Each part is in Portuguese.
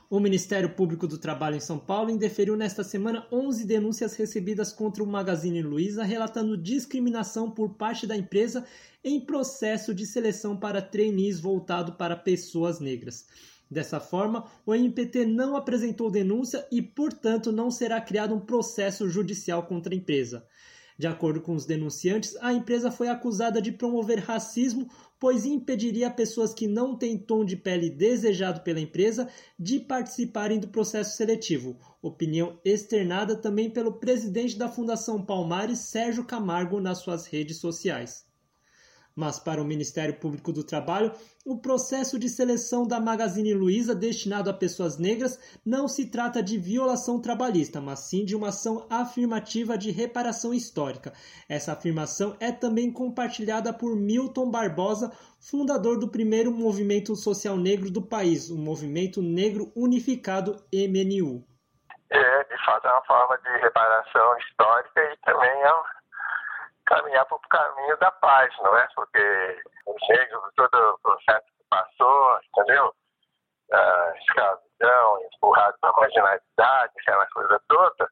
O Ministério Público do Trabalho em São Paulo indeferiu nesta semana 11 denúncias recebidas contra o Magazine Luiza, relatando discriminação por parte da empresa em processo de seleção para trainees voltado para pessoas negras. Dessa forma, o MPT não apresentou denúncia e, portanto, não será criado um processo judicial contra a empresa. De acordo com os denunciantes, a empresa foi acusada de promover racismo, pois impediria pessoas que não têm tom de pele desejado pela empresa de participarem do processo seletivo. Opinião externada também pelo presidente da Fundação Palmares, Sérgio Camargo, nas suas redes sociais. Mas para o Ministério Público do Trabalho, o processo de seleção da Magazine Luiza destinado a pessoas negras não se trata de violação trabalhista, mas sim de uma ação afirmativa de reparação histórica. Essa afirmação é também compartilhada por Milton Barbosa, fundador do primeiro movimento social negro do país, o Movimento Negro Unificado MNU. De fato, é uma forma de reparação histórica e também caminhar para o caminho da paz, não é? Porque os negros, todo o processo que passou, entendeu? Escravidão, empurrado para a marginalidade, aquela coisa toda,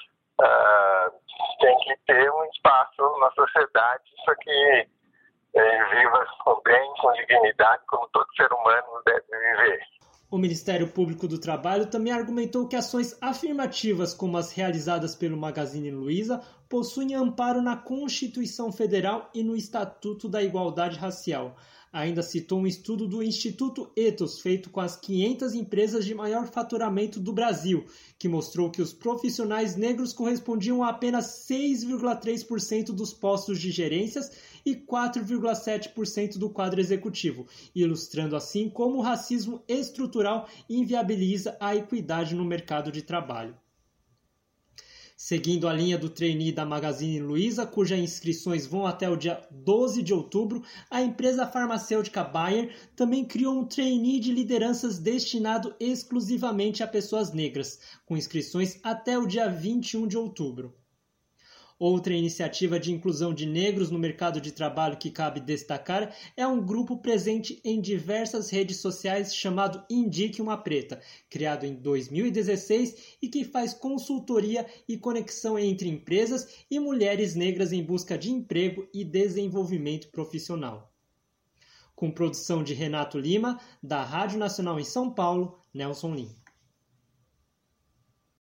tem que ter um espaço na sociedade para que viva com bem, com dignidade, como todo ser humano deve viver. O Ministério Público do Trabalho também argumentou que ações afirmativas como as realizadas pelo Magazine Luiza possuem amparo na Constituição Federal e no Estatuto da Igualdade Racial. Ainda citou um estudo do Instituto Ethos feito com as 500 empresas de maior faturamento do Brasil, que mostrou que os profissionais negros correspondiam a apenas 6,3% dos postos de gerências e 4,7% do quadro executivo, ilustrando assim como o racismo estrutural inviabiliza a equidade no mercado de trabalho. Seguindo a linha do trainee da Magazine Luiza, cujas inscrições vão até o dia 12 de outubro, a empresa farmacêutica Bayer também criou um trainee de lideranças destinado exclusivamente a pessoas negras, com inscrições até o dia 21 de outubro. Outra iniciativa de inclusão de negros no mercado de trabalho que cabe destacar é um grupo presente em diversas redes sociais chamado Indique uma Preta, criado em 2016 e que faz consultoria e conexão entre empresas e mulheres negras em busca de emprego e desenvolvimento profissional. Com produção de Renato Lima, da Rádio Nacional em São Paulo, Nelson Lima.